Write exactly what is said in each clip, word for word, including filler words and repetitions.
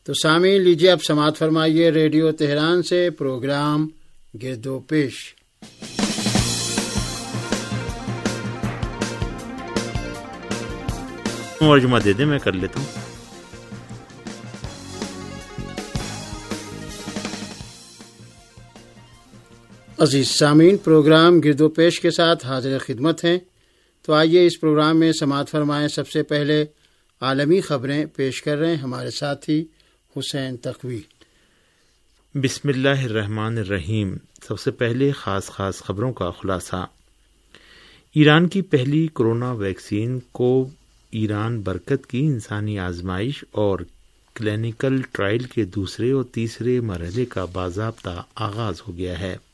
تو سامعین لیجیے اب سماعت فرمائیے ریڈیو تہران سے پروگرام گرد و پیش۔ ترجمہ دے دیں، میں کر لیتا ہوں۔ عزیز سامعین، پروگرام گرد و پیش کے ساتھ حاضر خدمت ہیں۔ تو آئیے اس پروگرام میں سماعت فرمائیں۔ سب سے پہلے عالمی خبریں پیش کر رہے ہیں ہمارے ساتھی حسین تقوی۔ بسم اللہ الرحمن الرحیم۔ سب سے پہلے خاص خاص خبروں کا خلاصہ۔ ایران کی پہلی کورونا ویکسین کو ایران برکت کی انسانی آزمائش اور کلینیکل ٹرائل کے دوسرے اور تیسرے مرحلے کا باضابطہ آغاز ہو گیا ہے۔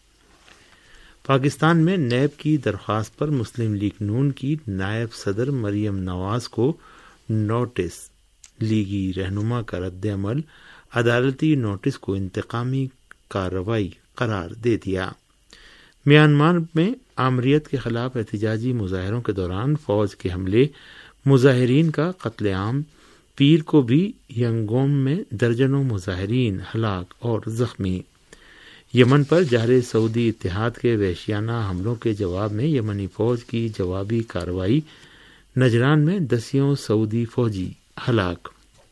پاکستان میں نیب کی درخواست پر مسلم لیگ نون کی نائب صدر مریم نواز کو نوٹس، لیگی رہنما کا رد عمل عدالتی نوٹس کو انتقامی کارروائی قرار دے دیا۔ میانمار میں آمریت کے خلاف احتجاجی مظاہروں کے دوران فوج کے حملے، مظاہرین کا قتل عام۔ پیر کو بھی ینگونگ میں درجنوں مظاہرین ہلاک اور زخمی۔ یمن پر جارح سعودی اتحاد کے وحشیانہ حملوں کے جواب میں یمنی فوج کی جوابی کارروائی۔ نجران میں دسیوں سعودی فوجی ہلاک۔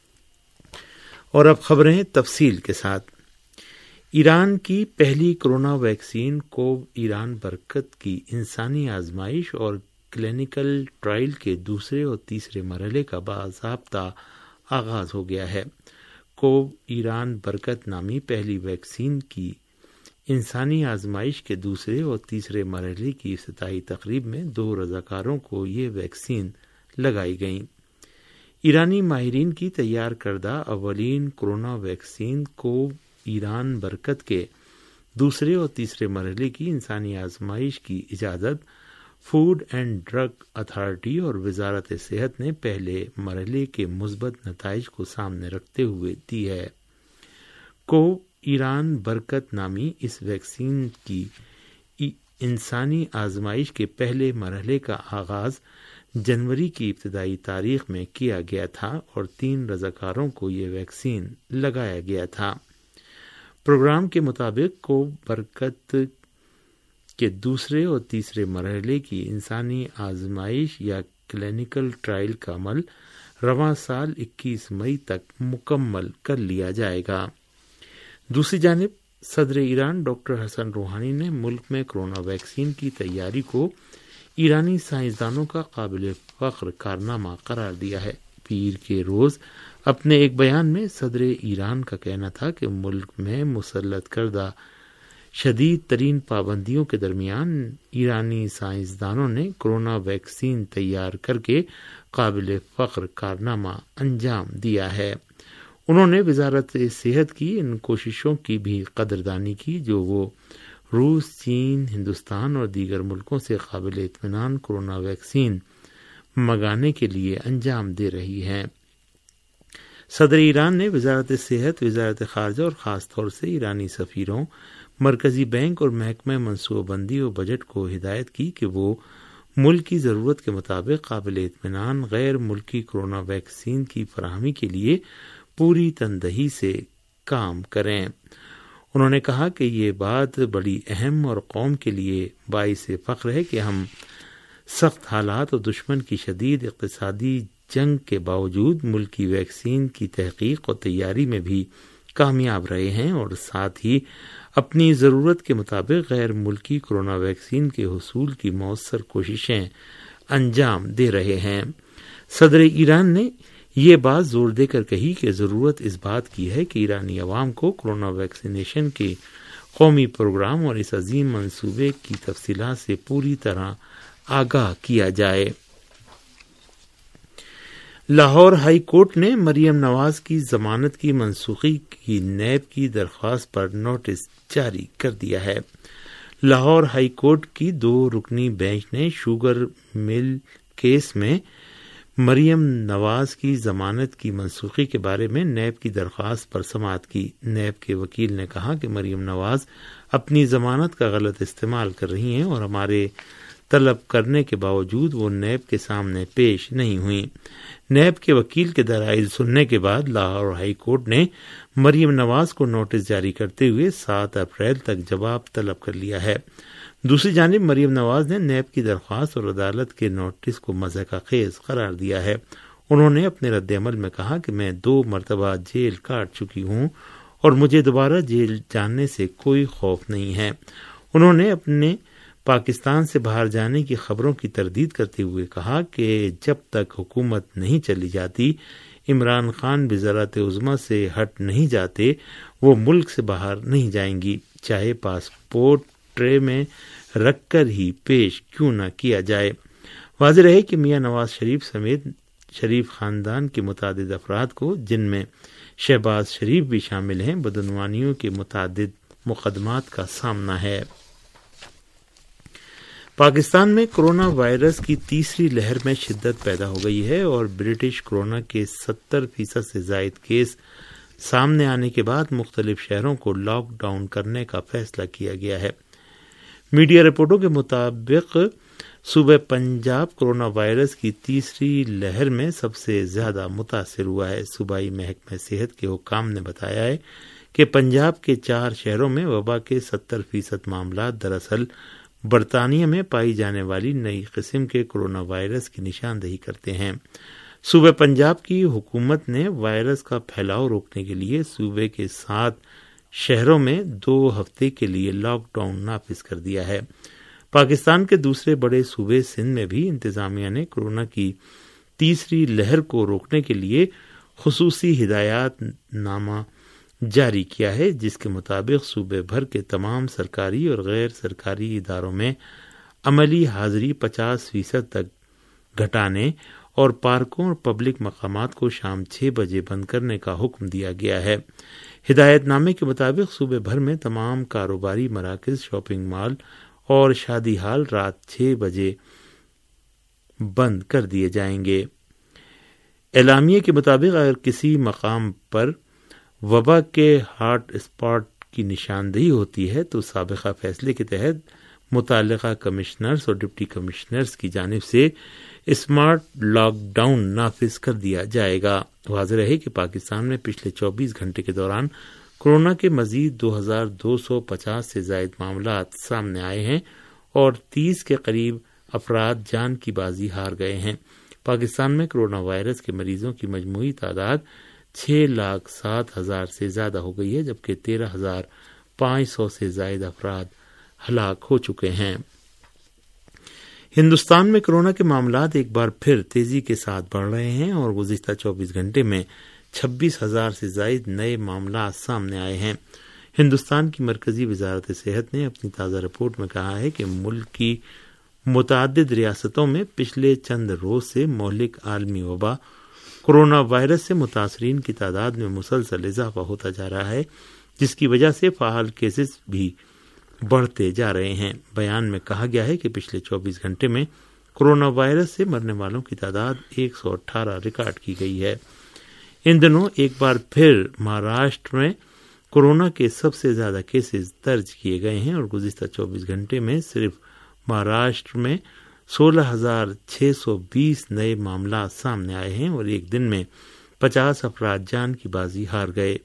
اور اب خبریں تفصیل کے ساتھ۔ ایران کی پہلی کورونا ویکسین کو ایران برکت کی انسانی آزمائش اور کلینیکل ٹرائل کے دوسرے اور تیسرے مرحلے کا باضابطہ آغاز ہو گیا ہے۔ کوو ایران برکت نامی پہلی ویکسین کی انسانی آزمائش کے دوسرے اور تیسرے مرحلے کی افتتاحی تقریب میں دو رضاکاروں کو یہ ویکسین لگائی گئی۔ ایرانی ماہرین کی تیار کردہ اولین کورونا ویکسین کو ایران برکت کے دوسرے اور تیسرے مرحلے کی انسانی آزمائش کی اجازت فوڈ اینڈ ڈرگ اتھارٹی اور وزارت صحت نے پہلے مرحلے کے مثبت نتائج کو سامنے رکھتے ہوئے دی ہے۔ کو ایران برکت نامی اس ویکسین کی انسانی آزمائش کے پہلے مرحلے کا آغاز جنوری کی ابتدائی تاریخ میں کیا گیا تھا اور تین رضاکاروں کو یہ ویکسین لگایا گیا تھا۔ پروگرام کے مطابق کو برکت کے دوسرے اور تیسرے مرحلے کی انسانی آزمائش یا کلینیکل ٹرائل کا عمل رواں سال اکیس مئی تک مکمل کر لیا جائے گا۔ دوسری جانب صدر ایران ڈاکٹر حسن روحانی نے ملک میں کورونا ویکسین کی تیاری کو ایرانی سائنسدانوں کا قابل فخر کارنامہ قرار دیا ہے۔ پیر کے روز اپنے ایک بیان میں صدر ایران کا کہنا تھا کہ ملک میں مسلط کردہ شدید ترین پابندیوں کے درمیان ایرانی سائنسدانوں نے کورونا ویکسین تیار کر کے قابل فخر کارنامہ انجام دیا ہے۔ انہوں نے وزارت صحت کی ان کوششوں کی بھی قدردانی کی جو وہ روس، چین، ہندوستان اور دیگر ملکوں سے قابل اطمینان کورونا ویکسین منگانے کے لیے انجام دے رہی ہیں۔ صدر ایران نے وزارت صحت، وزارت خارجہ اور خاص طور سے ایرانی سفیروں، مرکزی بینک اور محکمہ منصوبہ بندی و بجٹ کو ہدایت کی کہ وہ ملک کی ضرورت کے مطابق قابل اطمینان غیر ملکی کورونا ویکسین کی فراہمی کے لیے پوری تندہی سے کام کریں۔ انہوں نے کہا کہ یہ بات بڑی اہم اور قوم کے لیے باعث فخر ہے کہ ہم سخت حالات اور دشمن کی شدید اقتصادی جنگ کے باوجود ملکی ویکسین کی تحقیق اور تیاری میں بھی کامیاب رہے ہیں اور ساتھ ہی اپنی ضرورت کے مطابق غیر ملکی کورونا ویکسین کے حصول کی مؤثر کوششیں انجام دے رہے ہیں۔ صدر ایران نے یہ بات زور دے کر کہی کہ ضرورت اس بات کی ہے کہ ایرانی عوام کو کورونا ویکسینیشن کے قومی پروگرام اور اس عظیم منصوبے کی تفصیلات سے پوری طرح آگاہ کیا جائے۔ لاہور ہائی کورٹ نے مریم نواز کی ضمانت کی منسوخی کی نیب کی درخواست پر نوٹس جاری کر دیا ہے۔ لاہور ہائی کورٹ کی دو رکنی بینچ نے شوگر مل کیس میں مریم نواز کی ضمانت کی منسوخی کے بارے میں نیب کی درخواست پر سماعت کی۔ نیب کے وکیل نے کہا کہ مریم نواز اپنی ضمانت کا غلط استعمال کر رہی ہیں اور ہمارے طلب کرنے کے باوجود وہ نیب کے سامنے پیش نہیں ہوئیں۔ نیب کے وکیل کے دلائل سننے کے بعد لاہور ہائی کورٹ نے مریم نواز کو نوٹس جاری کرتے ہوئے سات اپریل تک جواب طلب کر لیا ہے۔ دوسری جانب مریم نواز نے نیب کی درخواست اور عدالت کے نوٹس کو مضحکہ خیز قرار دیا ہے۔ انہوں نے اپنے رد عمل میں کہا کہ میں دو مرتبہ جیل کاٹ چکی ہوں اور مجھے دوبارہ جیل جانے سے کوئی خوف نہیں ہے۔ انہوں نے اپنے پاکستان سے باہر جانے کی خبروں کی تردید کرتے ہوئے کہا کہ جب تک حکومت نہیں چلی جاتی، عمران خان وزارت عظمیٰ سے ہٹ نہیں جاتے، وہ ملک سے باہر نہیں جائیں گی، چاہے پاسپورٹ ٹرے میں رکھ کر ہی پیش کیوں نہ کیا جائے۔ واضح رہے کہ میاں نواز شریف سمیت شریف خاندان کے متعدد افراد کو، جن میں شہباز شریف بھی شامل ہیں، بدعنوانیوں کے متعدد مقدمات کا سامنا ہے۔ پاکستان میں کرونا وائرس کی تیسری لہر میں شدت پیدا ہو گئی ہے اور برٹش کرونا کے ستر فیصد سے زائد کیس سامنے آنے کے بعد مختلف شہروں کو لاک ڈاؤن کرنے کا فیصلہ کیا گیا ہے۔ میڈیا رپورٹوں کے مطابق صوبہ پنجاب کرونا وائرس کی تیسری لہر میں سب سے زیادہ متاثر ہوا ہے۔ صوبائی محکمہ صحت کے حکام نے بتایا ہے کہ پنجاب کے چار شہروں میں وبا کے ستر فیصد معاملات دراصل برطانیہ میں پائی جانے والی نئی قسم کے کرونا وائرس کی نشاندہی کرتے ہیں۔ صوبہ پنجاب کی حکومت نے وائرس کا پھیلاؤ روکنے کے لیے صوبے کے سات شہروں میں دو ہفتے کے لیے لاک ڈاؤن نافذ کر دیا ہے۔ پاکستان کے دوسرے بڑے صوبے سندھ میں بھی انتظامیہ نے کورونا کی تیسری لہر کو روکنے کے لیے خصوصی ہدایات نامہ جاری کیا ہے، جس کے مطابق صوبے بھر کے تمام سرکاری اور غیر سرکاری اداروں میں عملی حاضری پچاس فیصد تک گھٹانے اور پارکوں اور پبلک مقامات کو شام چھ بجے بند کرنے کا حکم دیا گیا ہے۔ ہدایت نامے کے مطابق صوبے بھر میں تمام کاروباری مراکز، شاپنگ مال اور شادی ہال رات چھ بجے بند کر دیے جائیں گے۔ اعلامیے کے مطابق اگر کسی مقام پر وبا کے ہاٹ اسپاٹ کی نشاندہی ہوتی ہے تو سابقہ فیصلے کے تحت متعلقہ کمشنرز اور ڈپٹی کمشنرز کی جانب سے اسمارٹ لاک ڈاؤن نافذ کر دیا جائے گا۔ واضح رہے کہ پاکستان میں پچھلے چوبیس گھنٹے کے دوران کورونا کے مزید دو ہزار دو سو پچاس سے زائد معاملات سامنے آئے ہیں اور تیس کے قریب افراد جان کی بازی ہار گئے ہیں۔ پاکستان میں کورونا وائرس کے مریضوں کی مجموعی تعداد چھ لاکھ سات ہزار سے زیادہ ہو گئی ہے، جبکہ تیرہ ہزار پانچ سو سے زائد افراد ہلاک ہو چکے ہیں۔ ہندوستان میں کورونا کے معاملات ایک بار پھر تیزی کے ساتھ بڑھ رہے ہیں اور گزشتہ چوبیس گھنٹے میں چھبیس ہزار سے زائد نئے معاملات سامنے آئے ہیں۔ ہندوستان کی مرکزی وزارت صحت نے اپنی تازہ رپورٹ میں کہا ہے کہ ملک کی متعدد ریاستوں میں پچھلے چند روز سے مہلک عالمی وبا کورونا وائرس سے متاثرین کی تعداد میں مسلسل اضافہ ہوتا جا رہا ہے، جس کی وجہ سے فعال کیسز بھی بڑھتے جا رہے ہیں۔ بیان میں کہا گیا ہے کہ پچھلے چوبیس گھنٹے میں کورونا وائرس سے مرنے والوں کی تعداد ایک سو اٹھارہ ریکارڈ کی گئی ہے۔ ان دنوں ایک بار پھر مہاراشٹر میں کورونا کے سب سے زیادہ کیسز درج کیے گئے ہیں اور گزشتہ چوبیس گھنٹے میں صرف مہاراشٹر میں سولہ ہزار چھ سو بیس نئے معاملات سامنے آئے ہیں اور ایک دن میں پچاس افراد جان کی بازی ہار گئے۔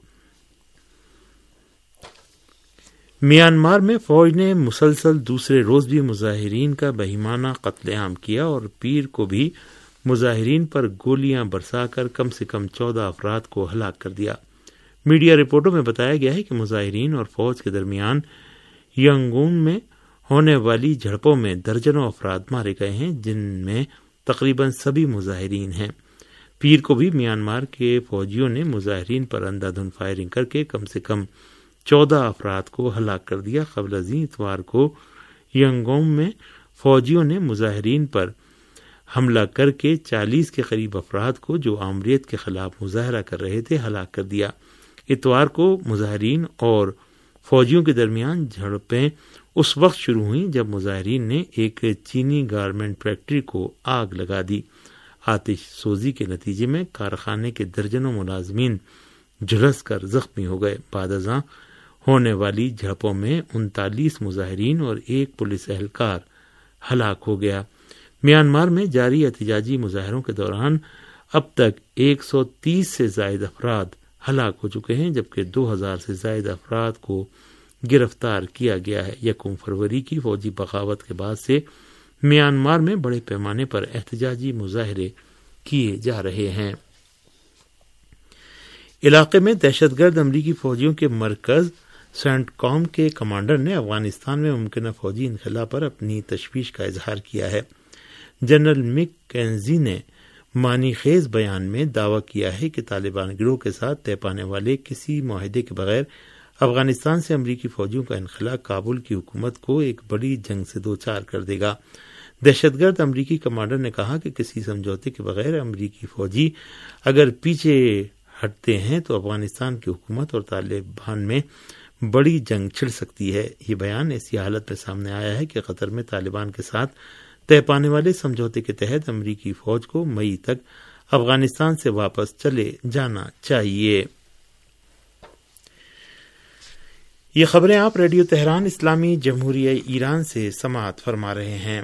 میانمار میں فوج نے مسلسل دوسرے روز بھی مظاہرین کا بہیمانہ قتل عام کیا اور پیر کو بھی مظاہرین پر گولیاں برسا کر کم سے کم چودہ افراد کو ہلاک کر دیا۔ میڈیا رپورٹوں میں بتایا گیا ہے کہ مظاہرین اور فوج کے درمیان ینگون میں ہونے والی جھڑپوں میں درجنوں افراد مارے گئے ہیں، جن میں تقریباً سبھی مظاہرین ہیں۔ پیر کو بھی میانمار کے فوجیوں نے مظاہرین پر اندھا دھند فائرنگ کر کے کم سے کم چودہ افراد کو ہلاک کر دیا۔ قبل ازیں اتوار کو ینگونگ میں فوجیوں نے مظاہرین پر حملہ کر کے چالیس کے قریب افراد کو جو آمریت کے خلاف مظاہرہ کر رہے تھے ہلاک کر دیا۔ اتوار کو مظاہرین اور فوجیوں کے درمیان جھڑپیں اس وقت شروع ہوئیں جب مظاہرین نے ایک چینی گارمنٹ فیکٹری کو آگ لگا دی۔ آتش سوزی کے نتیجے میں کارخانے کے درجنوں ملازمین جھلس کر زخمی ہو گئے۔ بعد ازاں ہونے والی جھڑپوں میں انتالیس مظاہرین اور ایک پولیس اہلکار ہلاک ہو گیا۔ میانمار میں جاری احتجاجی مظاہروں کے دوران اب تک ایک سو تیس سے زائد افراد ہلاک ہو چکے ہیں، جبکہ دو ہزار سے زائد افراد کو گرفتار کیا گیا ہے۔ یکم فروری کی فوجی بغاوت کے بعد سے میانمار میں بڑے پیمانے پر احتجاجی مظاہرے کیے جا رہے ہیں۔ علاقے میں دہشت گرد امریکی فوجیوں کے مرکز سینٹ کام کے کمانڈر نے افغانستان میں ممکنہ فوجی انخلا پر اپنی تشویش کا اظہار کیا ہے۔ جنرل مک کینزی نے معنی خیز بیان میں دعویٰ کیا ہے کہ طالبان گروہ کے ساتھ طے پانے والے کسی معاہدے کے بغیر افغانستان سے امریکی فوجیوں کا انخلا کابل کی حکومت کو ایک بڑی جنگ سے دوچار کر دے گا۔ دہشت گرد امریکی کمانڈر نے کہا کہ کسی سمجھوتے کے بغیر امریکی فوجی اگر پیچھے ہٹتے ہیں تو افغانستان کی حکومت اور طالبان میں بڑی جنگ چھڑ سکتی ہے۔ یہ بیان ایسی حالت میں سامنے آیا ہے کہ قطر میں طالبان کے ساتھ طے پانے والے سمجھوتے کے تحت امریکی فوج کو مئی تک افغانستان سے واپس چلے جانا چاہیے۔ یہ خبریں آپ ریڈیو تہران اسلامی جمہوریہ ایران سے سماعت فرما رہے ہیں۔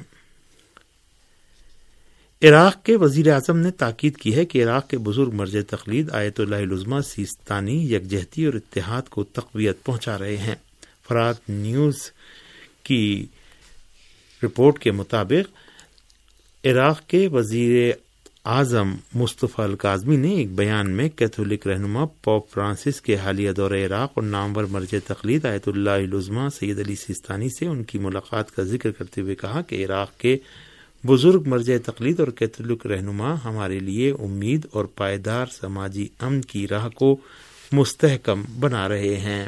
عراق کے وزیر اعظم نے تاکید کی ہے کہ عراق کے بزرگ مرجع تقلید آیت اللہ العظمیٰ سیستانی یکجہتی اور اتحاد کو تقویت پہنچا رہے ہیں۔ فرات نیوز کی رپورٹ کے مطابق عراق کے وزیر اعظم مصطفی الکاظمی نے ایک بیان میں کیتھولک رہنما پوپ فرانسس کے حالیہ دورہ عراق اور نامور مرجع تقلید آیت اللہ العظمیٰ سید علی سیستانی سے ان کی ملاقات کا ذکر کرتے ہوئے کہا کہ عراق کے بزرگ مرجع تقلید اور کیتھولک رہنما ہمارے لیے امید اور پائیدار سماجی امن کی راہ کو مستحکم بنا رہے ہیں۔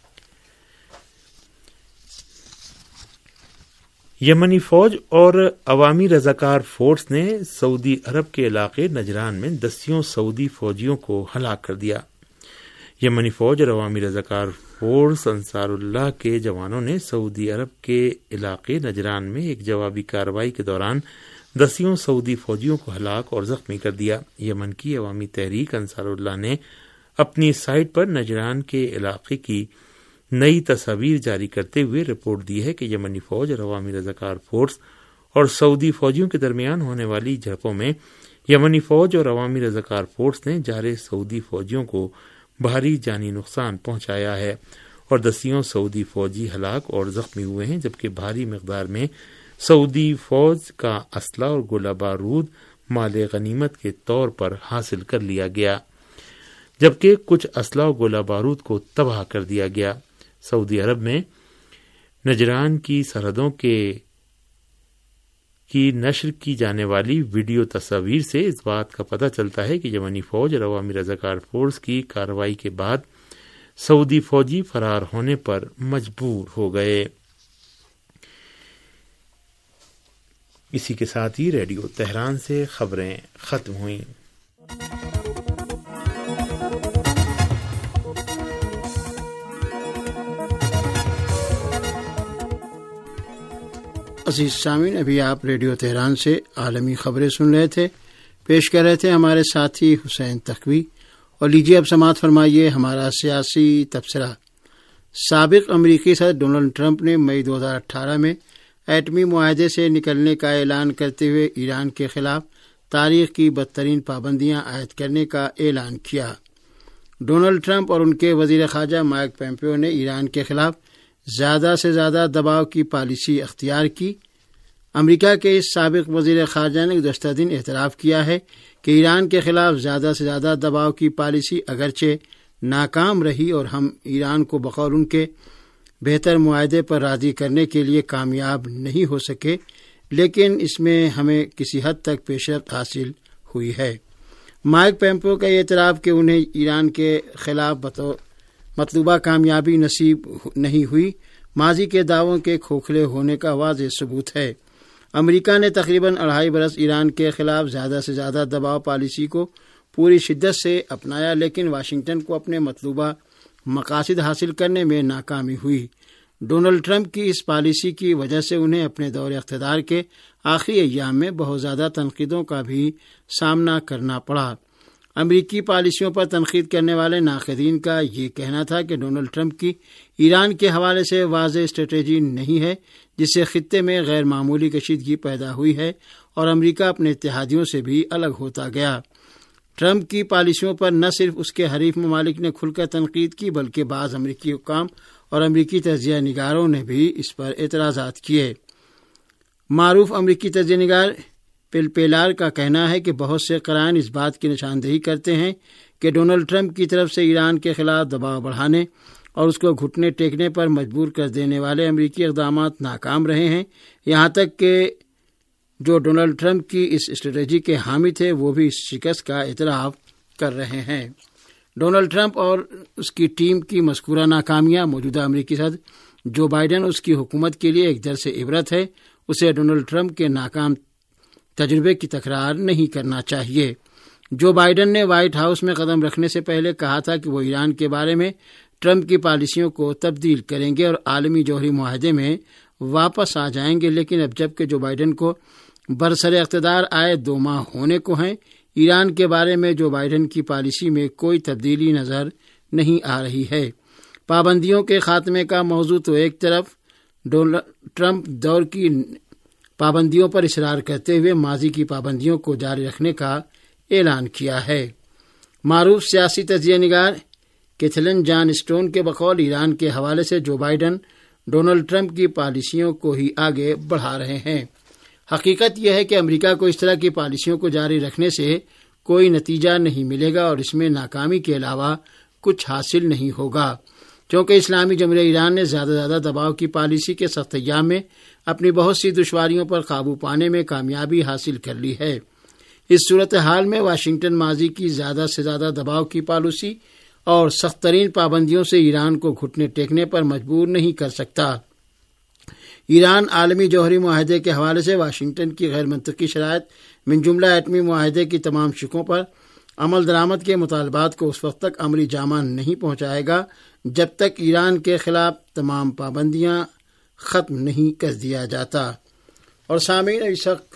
یمنی فوج اور عوامی رضاکار فورس نے سعودی عرب کے علاقے نجران میں دسیوں سعودی فوجیوں کو ہلاک کر دیا۔ یمنی فوج اور عوامی رضاکار فورس انصار اللہ کے جوانوں نے سعودی عرب کے علاقے نجران میں ایک جوابی کارروائی کے دوران دسیوں سعودی فوجیوں کو ہلاک اور زخمی کر دیا۔ یمن کی عوامی تحریک انصار اللہ نے اپنی سائٹ پر نجران کے علاقے کی نئی تصاویر جاری کرتے ہوئے رپورٹ دی ہے کہ یمنی فوج اور عوامی رضاکار فورس اور سعودی فوجیوں کے درمیان ہونے والی جھڑپوں میں یمنی فوج اور عوامی رضاکار فورس نے جارے سعودی فوجیوں کو بھاری جانی نقصان پہنچایا ہے اور دسیوں سعودی فوجی ہلاک اور زخمی ہوئے ہیں، جبکہ بھاری مقدار میں سعودی فوج کا اسلحہ اور گولہ بارود مال غنیمت کے طور پر حاصل کر لیا گیا، جبکہ کچھ اسلحہ اور گولہ بارود کو تباہ کر دیا گیا۔ سعودی عرب میں نجران کی سرحدوں کے کی نشر کی جانے والی ویڈیو تصاویر سے اس بات کا پتہ چلتا ہے کہ یمنی فوج اور عوامی رضاکار فورس کی کارروائی کے بعد سعودی فوجی فرار ہونے پر مجبور ہو گئے۔ اسی کے ساتھ ہی ریڈیو تہران سے خبریں ختم ہوئیں۔ عزیز سامعین، ابھی آپ ریڈیو تہران سے عالمی خبریں سن رہے تھے، پیش کر رہے تھے ہمارے ساتھی حسین تقوی، اور لیجیے اب سماعت فرمائیے ہمارا سیاسی تبصرہ۔ سابق امریکی صدر ڈونلڈ ٹرمپ نے مئی دو ہزار اٹھارہ میں ایٹمی معاہدے سے نکلنے کا اعلان کرتے ہوئے ایران کے خلاف تاریخ کی بدترین پابندیاں عائد کرنے کا اعلان کیا۔ ڈونلڈ ٹرمپ اور ان کے وزیر خارجہ مائک پومپیو نے ایران کے خلاف زیادہ سے زیادہ دباؤ کی پالیسی اختیار کی۔ امریکہ کے اس سابق وزیر خارجہ نے گزشتہ دن اعتراف کیا ہے کہ ایران کے خلاف زیادہ سے زیادہ دباؤ کی پالیسی اگرچہ ناکام رہی اور ہم ایران کو بقول ان کے بہتر معاہدے پر راضی کرنے کے لیے کامیاب نہیں ہو سکے، لیکن اس میں ہمیں کسی حد تک پیشرفت حاصل ہوئی ہے۔ مائک پومپیو کا یہ اعتراف کہ انہیں ایران کے خلاف بطور مطلوبہ کامیابی نصیب نہیں ہوئی، ماضی کے دعووں کے کھوکھلے ہونے کا واضح ثبوت ہے۔ امریکہ نے تقریباً اڑھائی برس ایران کے خلاف زیادہ سے زیادہ دباؤ پالیسی کو پوری شدت سے اپنایا، لیکن واشنگٹن کو اپنے مطلوبہ مقاصد حاصل کرنے میں ناکامی ہوئی۔ ڈونلڈ ٹرمپ کی اس پالیسی کی وجہ سے انہیں اپنے دور اقتدار کے آخری ایام میں بہت زیادہ تنقیدوں کا بھی سامنا کرنا پڑا۔ امریکی پالیسیوں پر تنقید کرنے والے ناقدین کا یہ کہنا تھا کہ ڈونلڈ ٹرمپ کی ایران کے حوالے سے واضح اسٹریٹجی نہیں ہے، جس سے خطے میں غیر معمولی کشیدگی پیدا ہوئی ہے اور امریکہ اپنے اتحادیوں سے بھی الگ ہوتا گیا۔ ٹرمپ کی پالیسیوں پر نہ صرف اس کے حریف ممالک نے کھل کر تنقید کی، بلکہ بعض امریکی حکام اور امریکی تجزیہ نگاروں نے بھی اس پر اعتراضات کیے۔ معروف امریکی تجزیہ نگار پل پیلار کا کہنا ہے کہ بہت سے قرائن اس بات کی نشاندہی کرتے ہیں کہ ڈونلڈ ٹرمپ کی طرف سے ایران کے خلاف دباؤ بڑھانے اور اس کو گھٹنے ٹیکنے پر مجبور کر دینے والے امریکی اقدامات ناکام رہے ہیں، یہاں تک کہ جو ڈونلڈ ٹرمپ کی اس اسٹریٹجی کے حامی تھے وہ بھی اس شکست کا اعتراف کر رہے ہیں۔ ڈونلڈ ٹرمپ اور اس کی ٹیم کی مذکورہ ناکامیاں موجودہ امریکی صدر جو بائیڈن اس کی حکومت کے لیے ایک درس عبرت ہے۔ اسے ڈونلڈ ٹرمپ کے ناکام تجربے کی تکرار نہیں کرنا چاہیے۔ جو بائیڈن نے وائٹ ہاؤس میں قدم رکھنے سے پہلے کہا تھا کہ وہ ایران کے بارے میں ٹرمپ کی پالیسیوں کو تبدیل کریں گے اور عالمی جوہری معاہدے میں واپس آ جائیں گے، لیکن اب جب کہ جو بائیڈن کو برسر اقتدار آئے دو ماہ ہونے کو ہیں، ایران کے بارے میں جو بائیڈن کی پالیسی میں کوئی تبدیلی نظر نہیں آ رہی ہے۔ پابندیوں کے خاتمے کا موضوع تو ایک طرف، ڈونلڈ ٹرمپ دور کی پابندیوں پر اصرار کرتے ہوئے ماضی کی پابندیوں کو جاری رکھنے کا اعلان کیا ہے۔ معروف سیاسی تجزیہ نگار کیتھلین جان اسٹون کے بقول ایران کے حوالے سے جو بائیڈن ڈونلڈ ٹرمپ کی پالیسیوں کو ہی آگے بڑھا رہے ہیں۔ حقیقت یہ ہے کہ امریکہ کو اس طرح کی پالیسیوں کو جاری رکھنے سے کوئی نتیجہ نہیں ملے گا اور اس میں ناکامی کے علاوہ کچھ حاصل نہیں ہوگا، کیونکہ اسلامی جمہوریہ ایران نے زیادہ زیادہ دباؤ کی پالیسی کے سخت ایام میں اپنی بہت سی دشواریوں پر قابو پانے میں کامیابی حاصل کر لی ہے۔ اس صورتحال میں واشنگٹن ماضی کی زیادہ سے زیادہ دباؤ کی پالیسی اور سخت ترین پابندیوں سے ایران کو گھٹنے ٹیکنے پر مجبور نہیں کر سکتا۔ ایران عالمی جوہری معاہدے کے حوالے سے واشنگٹن کی غیر منطقی شرائط من جملہ ایٹمی معاہدے کی تمام شقوں پر عمل درآمد کے مطالبات کو اس وقت تک عملی جامہ نہیں پہنچائے گا جب تک ایران کے خلاف تمام پابندیاں ختم نہیں کر دیا جاتا۔ اور سامعین، اس وقت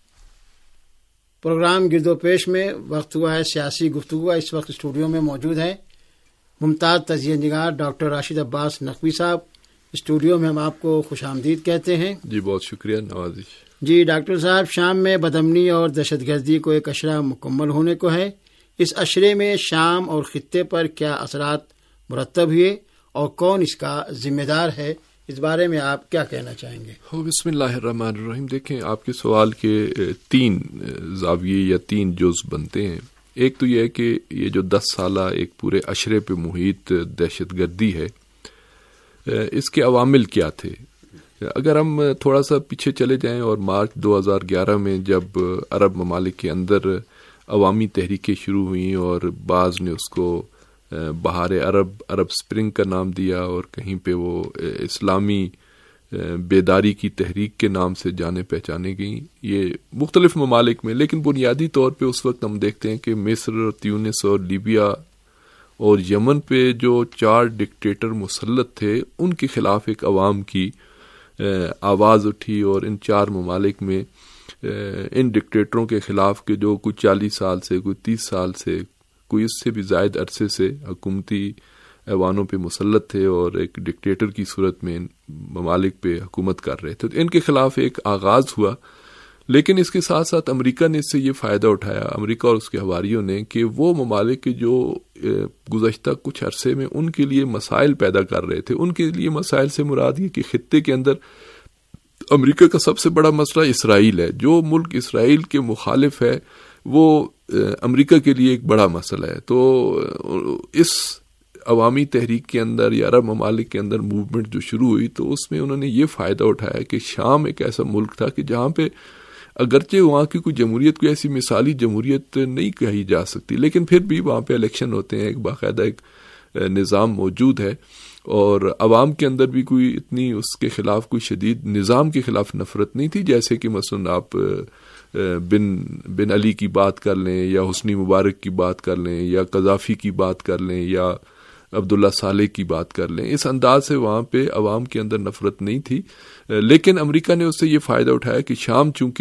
پروگرام گرد و پیش میں وقت ہوا ہے سیاسی گفتگو۔ اس وقت اسٹوڈیو میں موجود ہیں ممتاز تجزیہ نگار ڈاکٹر راشد عباس نقوی صاحب۔ اسٹوڈیو میں ہم آپ کو خوش آمدید کہتے ہیں۔ جی بہت شکریہ، نوازش۔ جی ڈاکٹر صاحب، شام میں بدامنی اور دہشت گردی کو ایک اشرہ مکمل ہونے کو ہے۔ اس اشرے میں شام اور خطے پر کیا اثرات مرتب ہوئے اور کون اس کا ذمہ دار ہے، اس بارے میں آپ کیا کہنا چاہیں گے؟ بسم اللہ الرحمن الرحیم۔ دیکھیں، آپ کے سوال کے تین زاویے یا تین جز بنتے ہیں۔ ایک تو یہ ہے کہ یہ جو دس سالہ ایک پورے اشرے پہ محیط دہشت گردی ہے، اس کے عوامل کیا تھے۔ اگر ہم تھوڑا سا پیچھے چلے جائیں اور مارچ دو ہزار گیارہ میں جب عرب ممالک کے اندر عوامی تحریکیں شروع ہوئیں اور بعض نے اس کو بہار عرب عرب اسپرنگ کا نام دیا اور کہیں پہ وہ اسلامی بیداری کی تحریک کے نام سے جانے پہچانے گئیں، یہ مختلف ممالک میں، لیکن بنیادی طور پہ اس وقت ہم دیکھتے ہیں کہ مصر، تیونس اور لیبیا اور یمن پہ جو چار ڈکٹیٹر مسلط تھے ان کے خلاف ایک عوام کی آواز اٹھی، اور ان چار ممالک میں ان ڈکٹیٹروں کے خلاف کے جو کوئی چالیس سال سے، کوئی تیس سال سے، کوئی اس سے بھی زائد عرصے سے حکومتی ایوانوں پہ مسلط تھے اور ایک ڈکٹیٹر کی صورت میں ممالک پہ حکومت کر رہے تھے، تو ان کے خلاف ایک آغاز ہوا۔ لیکن اس کے ساتھ ساتھ امریکہ نے اس سے یہ فائدہ اٹھایا، امریکہ اور اس کے حواریوں نے، کہ وہ ممالک کے جو گزشتہ کچھ عرصے میں ان کے لیے مسائل پیدا کر رہے تھے، ان کے لیے مسائل سے مراد یہ کہ خطے کے اندر امریکہ کا سب سے بڑا مسئلہ اسرائیل ہے۔ جو ملک اسرائیل کے مخالف ہے وہ امریکہ کے لیے ایک بڑا مسئلہ ہے۔ تو اس عوامی تحریک کے اندر یا عرب ممالک کے اندر موومنٹ جو شروع ہوئی، تو اس میں انہوں نے یہ فائدہ اٹھایا کہ شام ایک ایسا ملک تھا کہ جہاں پہ اگرچہ وہاں کی کوئی جمہوریت کوئی ایسی مثالی جمہوریت نہیں کہی جا سکتی، لیکن پھر بھی وہاں پہ الیکشن ہوتے ہیں، ایک باقاعدہ ایک نظام موجود ہے، اور عوام کے اندر بھی کوئی اتنی اس کے خلاف کوئی شدید نظام کے خلاف نفرت نہیں تھی، جیسے کہ مثلا آپ بن بن علی کی بات کر لیں یا حسنی مبارک کی بات کر لیں یا قذافی کی بات کر لیں یا عبداللہ صالح کی بات کر لیں۔ اس انداز سے وہاں پہ عوام کے اندر نفرت نہیں تھی، لیکن امریکہ نے اس سے یہ فائدہ اٹھایا کہ شام چونکہ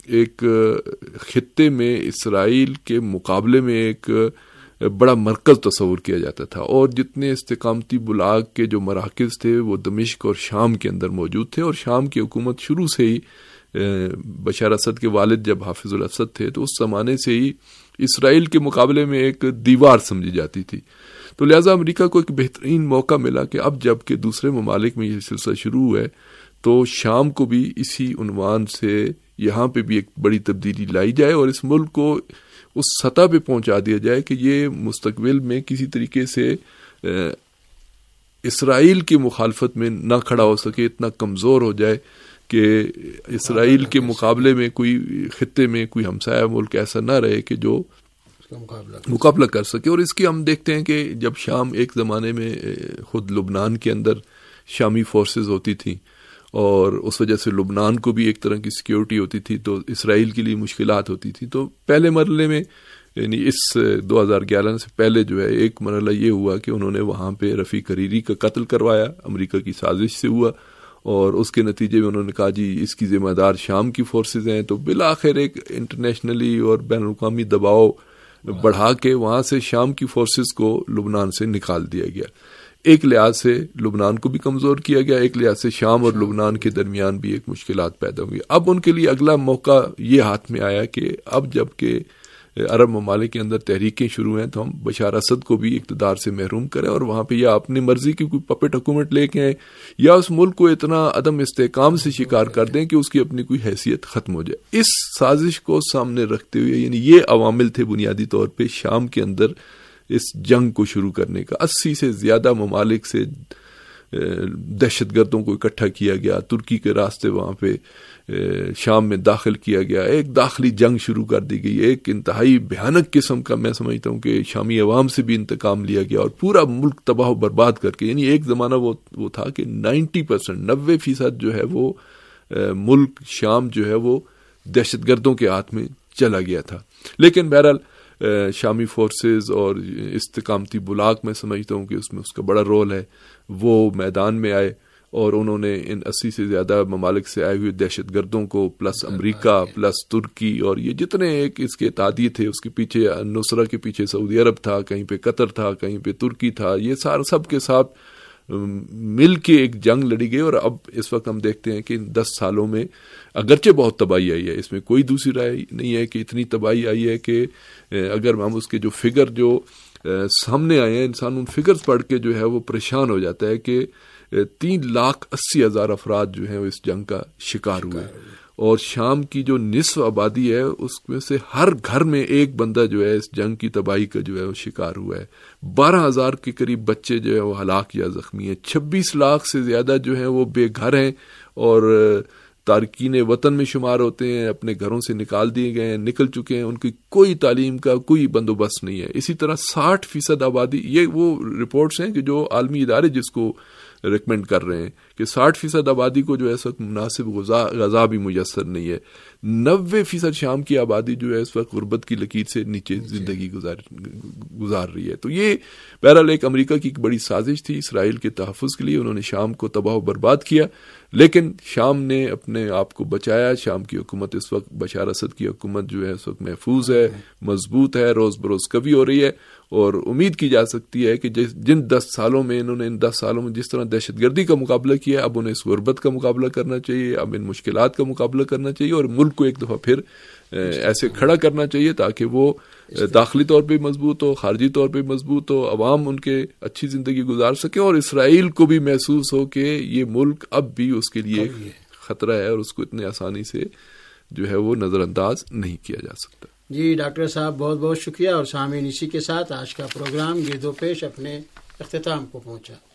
ایک خطے میں اسرائیل کے مقابلے میں ایک بڑا مرکز تصور کیا جاتا تھا، اور جتنے استقامتی بلاغ کے جو مراکز تھے وہ دمشق اور شام کے اندر موجود تھے، اور شام کی حکومت شروع سے ہی بشار اسد کے والد جب حافظ الاسد تھے تو اس زمانے سے ہی اسرائیل کے مقابلے میں ایک دیوار سمجھی جاتی تھی. تو لہٰذا امریکہ کو ایک بہترین موقع ملا کہ اب جب کہ دوسرے ممالک میں یہ سلسلہ شروع ہے تو شام کو بھی اسی عنوان سے یہاں پہ بھی ایک بڑی تبدیلی لائی جائے، اور اس ملک کو اس سطح پہ پہنچا دیا جائے کہ یہ مستقبل میں کسی طریقے سے اسرائیل کی مخالفت میں نہ کھڑا ہو سکے، اتنا کمزور ہو جائے کہ اسرائیل کے مقابلے میں کوئی خطے میں کوئی ہمسایہ ملک ایسا نہ رہے کہ جو مقابلہ کر سکے. اور اس کی ہم دیکھتے ہیں کہ جب شام ایک زمانے میں خود لبنان کے اندر شامی فورسز ہوتی تھیں اور اس وجہ سے لبنان کو بھی ایک طرح کی سیکیورٹی ہوتی تھی، تو اسرائیل کے لیے مشکلات ہوتی تھی. تو پہلے مرحلے میں یعنی اس دو ہزار گیارہ سے پہلے جو ہے ایک مرحلہ یہ ہوا کہ انہوں نے وہاں پہ رفیق حریری کا قتل کروایا، امریکہ کی سازش سے ہوا، اور اس کے نتیجے میں انہوں نے کہا جی اس کی ذمہ دار شام کی فورسز ہیں. تو بالآخر ایک انٹرنیشنلی اور بین الاقوامی دباؤ بڑھا کے وہاں سے شام کی فورسز کو لبنان سے نکال دیا گیا. ایک لحاظ سے لبنان کو بھی کمزور کیا گیا، ایک لحاظ سے شام اور لبنان کے درمیان بھی ایک مشکلات پیدا ہوئی. اب ان کے لیے اگلا موقع یہ ہاتھ میں آیا کہ اب جب کہ عرب ممالک کے اندر تحریکیں شروع ہیں تو ہم بشار اسد کو بھی اقتدار سے محروم کریں، اور وہاں پہ یا اپنی مرضی کی کوئی پپٹ حکومت لے کے آئیں یا اس ملک کو اتنا عدم استحکام سے شکار کر دیں کہ اس کی اپنی کوئی حیثیت ختم ہو جائے. اس سازش کو سامنے رکھتے ہوئے یعنی یہ عوامل تھے بنیادی طور پہ شام کے اندر اس جنگ کو شروع کرنے کا. اسی سے زیادہ ممالک سے دہشت گردوں کو اکٹھا کیا گیا، ترکی کے راستے وہاں پہ شام میں داخل کیا گیا، ایک داخلی جنگ شروع کر دی گئی، ایک انتہائی بھیانک قسم کا میں سمجھتا ہوں کہ شامی عوام سے بھی انتقام لیا گیا اور پورا ملک تباہ و برباد کر کے، یعنی ایک زمانہ وہ وہ تھا کہ نائنٹی پرسینٹ نوے فیصد جو ہے وہ ملک شام جو ہے وہ دہشت گردوں کے ہاتھ میں چلا گیا تھا. لیکن بہرحال شامی فورسز اور استقامتی بلاک میں سمجھتا ہوں کہ اس میں اس کا بڑا رول ہے، وہ میدان میں آئے اور انہوں نے ان اسی سے زیادہ ممالک سے آئے ہوئے دہشت گردوں کو پلس امریکہ پلس ترکی اور یہ جتنے ایک اس کے اتحادی تھے، اس کے پیچھے نصرہ کے پیچھے سعودی عرب تھا، کہیں پہ قطر تھا، کہیں پہ ترکی تھا، یہ سارا سب کے ساتھ مل کے ایک جنگ لڑی گئی. اور اب اس وقت ہم دیکھتے ہیں کہ دس سالوں میں اگرچہ بہت تباہی آئی ہے، اس میں کوئی دوسری رائے نہیں ہے کہ اتنی تباہی آئی ہے کہ اگر ہم اس کے جو فگر جو سامنے آئے ہیں، انسان ان فگرز پڑھ کے جو ہے وہ پریشان ہو جاتا ہے کہ تین لاکھ اسی ہزار افراد جو ہیں وہ اس جنگ کا شکار ہوئے، اور شام کی جو نصف آبادی ہے اس میں سے ہر گھر میں ایک بندہ جو ہے اس جنگ کی تباہی کا جو ہے وہ شکار ہوا ہے. بارہ ہزار کے قریب بچے جو ہے وہ ہلاک یا زخمی ہیں، چھبیس لاکھ سے زیادہ جو ہیں وہ بے گھر ہیں اور تارکین وطن میں شمار ہوتے ہیں، اپنے گھروں سے نکال دیے گئے ہیں، نکل چکے ہیں، ان کی کوئی تعلیم کا کوئی بندوبست نہیں ہے. اسی طرح ساٹھ فیصد آبادی، یہ وہ رپورٹس ہیں کہ جو عالمی ادارے جس کو ریکمینڈ کر رہے ہیں کہ ساٹھ فیصد آبادی کو جو ہے اس وقت مناسب غذا غذا بھی میسر نہیں ہے. نوے فیصد شام کی آبادی جو ہے اس وقت غربت کی لکیر سے نیچے زندگی گزار گزار رہی ہے. تو یہ بہرحال ایک امریکہ کی ایک بڑی سازش تھی اسرائیل کے تحفظ کے لیے. انہوں نے شام کو تباہ و برباد کیا، لیکن شام نے اپنے آپ کو بچایا. شام کی حکومت اس وقت بشار اسد کی حکومت جو ہے اس وقت محفوظ ہے، مضبوط ہے، روز بروز قوی ہو رہی ہے، اور امید کی جا سکتی ہے کہ جن دس سالوں میں انہوں نے ان دس سالوں میں جس طرح دہشت گردی کا مقابلہ کیا، اب انہیں اس غربت کا مقابلہ کرنا چاہیے، اب ان مشکلات کا مقابلہ کرنا چاہیے، اور ملک کو ایک دفعہ پھر ایسے کھڑا کرنا چاہیے تاکہ وہ داخلی طور پہ مضبوط ہو، خارجی طور پہ مضبوط ہو، عوام ان کے اچھی زندگی گزار سکے، اور اسرائیل کو بھی محسوس ہو کہ یہ ملک اب بھی اس کے لیے خطرہ ہے اور اس کو اتنے آسانی سے جو ہے وہ نظر انداز نہیں کیا جا سکتا. جی ڈاکٹر صاحب بہت بہت شکریہ. اور سامعین اسی کے ساتھ آج کا پروگرام گرد و پیش اپنے اختتام کو پہنچا.